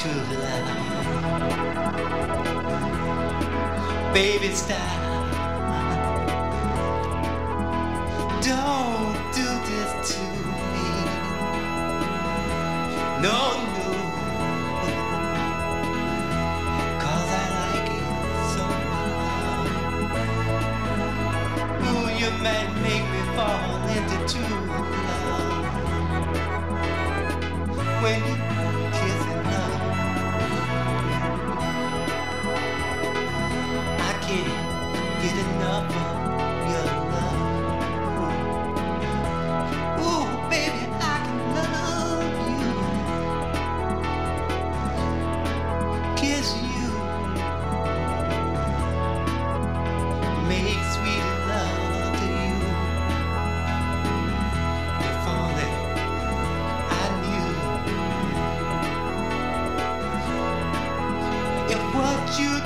true love. Baby, stop. Don't do this to me. No, no. 'Cause I like it so much. Ooh, you might make me fall into true love. When you kiss and love, I can't get enough of your love. Ooh, baby, I can love you, kiss you, make sweet love to you. If only I knew if what you